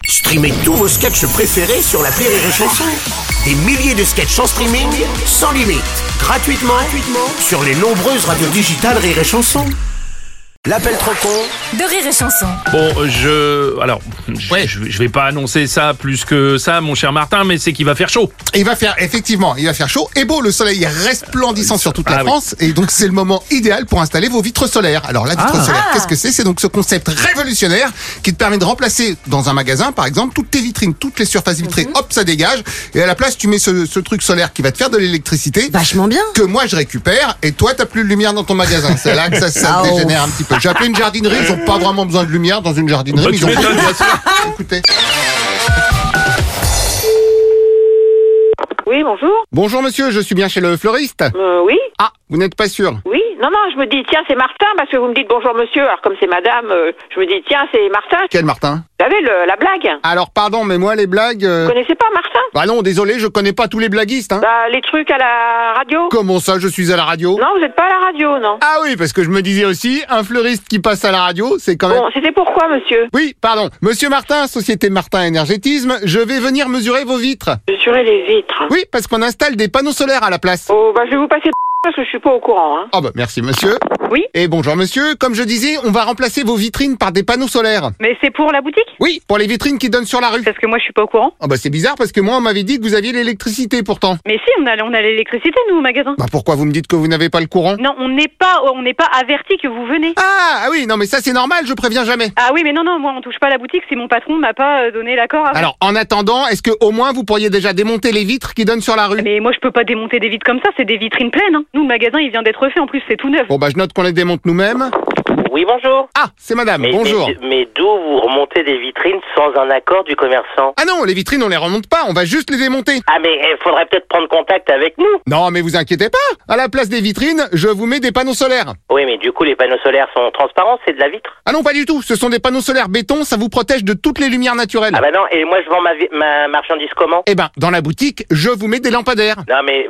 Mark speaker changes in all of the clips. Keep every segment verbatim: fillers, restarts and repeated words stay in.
Speaker 1: Streamez tous vos sketchs préférés sur l'appli Rire et Chanson. Des milliers de sketchs en streaming, sans limite, gratuitement, gratuitement sur les nombreuses radios digitales Rire et Chanson. L'appel trop con
Speaker 2: de Rire et Chanson.
Speaker 3: Bon, je... Alors, je,
Speaker 4: Ouais.
Speaker 3: je, je vais pas annoncer ça plus que ça, mon cher Martin, mais c'est qu'il va faire chaud.
Speaker 4: Il va faire, effectivement, il va faire chaud et beau, le soleil est resplendissant sur toute la
Speaker 3: Ah oui.
Speaker 4: France et donc c'est le moment idéal pour installer vos vitres solaires. Alors la vitre
Speaker 3: Ah.
Speaker 4: solaire, qu'est-ce que c'est? C'est donc ce concept révolutionnaire qui te permet de remplacer dans un magasin, par exemple, toutes tes vitrines, toutes les surfaces vitrées, hop, ça dégage et à la place tu mets ce, ce truc solaire qui va te faire de l'électricité.
Speaker 2: Vachement bien.
Speaker 4: Que moi je récupère et toi t'as plus de lumière dans ton magasin. C'est là que ça, ça
Speaker 2: Ah, oh.
Speaker 4: dégénère un petit peu. J'ai appelé une jardinerie, ils ont pas vraiment besoin de lumière dans une jardinerie.
Speaker 3: Bah,
Speaker 4: mais
Speaker 3: tu
Speaker 4: ils ont
Speaker 3: m'étonnes, bien sûr.
Speaker 4: Écoutez.
Speaker 5: Oui, bonjour.
Speaker 4: Bonjour monsieur, je suis bien chez le fleuriste.
Speaker 5: Euh, oui,
Speaker 4: Ah, vous n'êtes pas sûr?
Speaker 5: oui. Non, non, je me dis, tiens, c'est Martin, parce que vous me dites bonjour monsieur, alors comme c'est madame, euh, je me dis, tiens, c'est Martin.
Speaker 4: Quel Martin?
Speaker 5: Vous savez, le, la blague.
Speaker 4: Alors pardon, mais moi les blagues... euh,
Speaker 5: Vous connaissez pas Martin?
Speaker 4: Bah non, désolé, je connais pas tous les blaguistes, hein.
Speaker 5: Bah, les trucs à la radio.
Speaker 4: Comment ça, je suis à la radio?
Speaker 5: Non, vous êtes pas à la radio, non.
Speaker 4: Ah oui, parce que je me disais aussi, un fleuriste qui passe à la radio, c'est quand même...
Speaker 5: Bon, c'était pourquoi, monsieur?
Speaker 4: Oui, pardon. Monsieur Martin, Société Martin Énergétisme, je vais venir mesurer vos vitres.
Speaker 5: Mesurer les vitres.
Speaker 4: Oui, parce qu'on installe des panneaux solaires à la place.
Speaker 5: Oh, bah, je vais vous passer parce que je suis pas au courant, hein.
Speaker 4: Oh bah merci monsieur.
Speaker 5: Oui.
Speaker 4: Et bonjour monsieur, comme je disais, on va remplacer vos vitrines par des panneaux solaires.
Speaker 6: Mais c'est pour la boutique?
Speaker 4: Oui, pour les vitrines qui donnent sur la rue.
Speaker 6: Parce que moi je suis pas au courant.
Speaker 4: Oh bah c'est bizarre parce que moi on m'avait dit que vous aviez l'électricité pourtant.
Speaker 6: Mais si, on a, on a l'électricité nous au magasin.
Speaker 4: Bah pourquoi vous me dites que vous n'avez pas le courant?
Speaker 6: Non, on n'est pas, on n'est pas averti que vous venez.
Speaker 4: Ah, ah oui, non mais ça c'est normal, je préviens jamais.
Speaker 6: Ah oui, mais non, non, moi on touche pas la boutique si mon patron m'a pas euh, donné l'accord. avant.
Speaker 4: Alors, en attendant, est-ce que au moins vous pourriez déjà démonter les vitres qui donnent sur la rue?
Speaker 6: Mais moi je peux pas démonter des vitres comme ça, c'est des vitrines pleines. Hein. Nous le magasin il vient d'être refait, en plus c'est tout neuf.
Speaker 4: Bon bah je note qu'on les démonte nous-mêmes.
Speaker 7: Oui, bonjour.
Speaker 4: Ah, c'est madame,
Speaker 7: Mais,
Speaker 4: bonjour.
Speaker 7: Mais, mais d'où vous remontez des vitrines sans un accord du commerçant?
Speaker 4: Ah non, les vitrines on les remonte pas, on va juste les démonter.
Speaker 7: Ah, mais il faudrait peut-être prendre contact avec nous.
Speaker 4: Non mais vous inquiétez pas, à la place des vitrines, je vous mets des panneaux solaires.
Speaker 7: Oui, mais du coup, les panneaux solaires sont transparents, c'est de la vitre.
Speaker 4: Ah non pas du tout, ce sont des panneaux solaires béton, ça vous protège de toutes les lumières naturelles.
Speaker 7: Ah bah non, et moi je vends ma, vi- ma marchandise comment?
Speaker 4: Eh ben, dans la boutique, je vous mets des lampadaires.
Speaker 7: Non, mais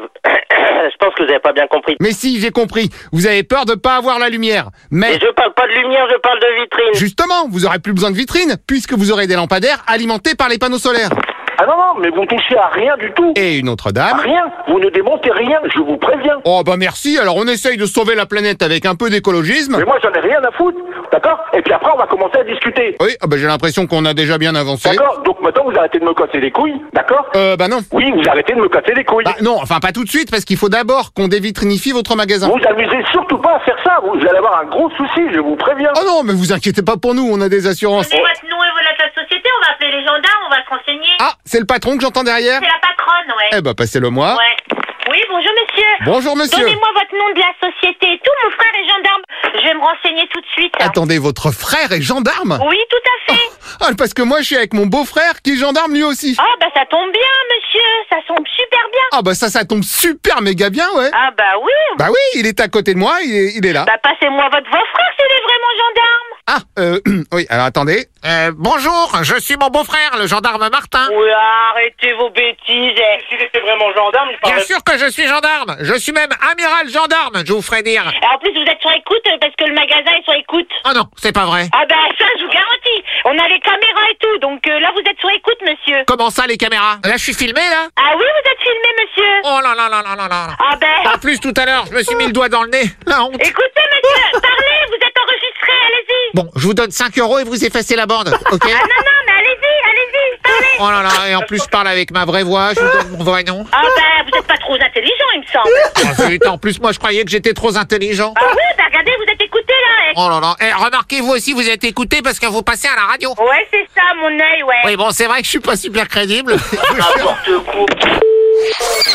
Speaker 7: je pense que vous avez pas bien compris.
Speaker 4: Mais si, j'ai compris, vous avez peur de pas avoir la lumière. Mais...
Speaker 7: Mais je parle pas de lumière, je parle de vitrine.
Speaker 4: Justement, vous aurez plus besoin de vitrines, puisque vous aurez des lampadaires alimentés par les panneaux solaires.
Speaker 8: Ah non, non, mais vous ne touchez à rien du tout.
Speaker 4: Et une autre dame...
Speaker 8: Rien. Vous ne démontez rien, je vous préviens.
Speaker 4: Oh bah merci, alors on essaye de sauver la planète avec un peu d'écologisme.
Speaker 8: Mais moi, j'en ai rien à foutre, d'accord? Et puis après, on va commencer à discuter.
Speaker 4: Oui, ah bah j'ai l'impression qu'on a déjà bien avancé.
Speaker 8: D'accord? Donc maintenant, vous arrêtez de me casser les couilles, d'accord?
Speaker 4: Euh bah non.
Speaker 8: Oui, vous arrêtez de me casser les couilles.
Speaker 4: Bah non, enfin pas tout de suite, parce qu'il faut d'abord qu'on dévitrinifie votre magasin.
Speaker 8: Vous amusez surtout pas à faire ça, vous allez avoir un gros souci, je vous préviens.
Speaker 4: Oh non, mais vous inquiétez pas pour nous, on a des assurances.
Speaker 9: Donnez votre nom et votre la société, on va appeler les gendarmes, on va se renseigner.
Speaker 4: Ah, c'est le patron que j'entends derrière?
Speaker 9: C'est la patronne, ouais.
Speaker 4: Eh bah passez-le moi.
Speaker 9: Ouais. Oui, bonjour monsieur.
Speaker 4: Bonjour monsieur.
Speaker 9: Donnez-moi votre nom de la société et tout, mon frère est gendarme. Je vais me renseigner tout de suite.
Speaker 4: Attendez, votre frère est gendarme?
Speaker 9: Oui, tout à fait.
Speaker 4: Ah, parce que moi je suis avec mon beau-frère qui est gendarme lui aussi.
Speaker 9: Ah, bah ça tombe bien, monsieur. Ça tombe super bien.
Speaker 4: Ah bah ça, ça tombe super méga bien, ouais.
Speaker 9: Ah, bah oui.
Speaker 4: Bah oui, il est à côté de moi, il est, il est là.
Speaker 9: Bah passez-moi votre beau-frère s'il est vraiment gendarme.
Speaker 4: Ah, euh, oui, alors attendez. Euh, bonjour, je suis mon beau-frère, le gendarme Martin.
Speaker 9: Oui, arrêtez vos bêtises. eh.
Speaker 8: S'il était vraiment gendarme, il
Speaker 4: Bien sûr que je suis gendarme, je suis même amiral gendarme, je vous ferai dire.
Speaker 9: Et en plus, vous êtes sur écoute euh, parce que le magasin est sur écoute.
Speaker 4: Oh non, c'est pas vrai.
Speaker 9: Ah, bah ça, je vous garantis. On a les caméras et tout, donc euh, là, vous êtes sur écoute, monsieur.
Speaker 4: Comment ça les caméras? Là je suis filmé là?
Speaker 9: Ah oui, vous êtes filmé, monsieur.
Speaker 4: Oh là là là là là là.
Speaker 9: Ah ben...
Speaker 4: En plus tout à l'heure, je me suis mis le doigt dans le nez, la honte.
Speaker 9: Écoutez, monsieur, parlez, vous êtes enregistré, allez-y.
Speaker 4: Bon, je vous donne cinq euros et vous effacez la bande, ok?
Speaker 9: Ah non, non, mais allez-y, allez-y, parlez.
Speaker 4: Oh là là, et en plus je parle avec ma vraie voix, je vous donne mon vrai nom.
Speaker 9: Ah ben, vous êtes pas trop intelligent, il me semble.
Speaker 4: Oh, zut, en plus moi je croyais que j'étais trop intelligent.
Speaker 9: Ah oui, ben regardez, vous êtes écouté, là.
Speaker 4: Oh là là, eh, remarquez vous aussi vous êtes écouté parce que vous passez à la radio.
Speaker 9: Ouais, c'est ça, mon œil, ouais.
Speaker 4: Oui bon c'est vrai que je suis pas super crédible.
Speaker 7: N'importe quoi.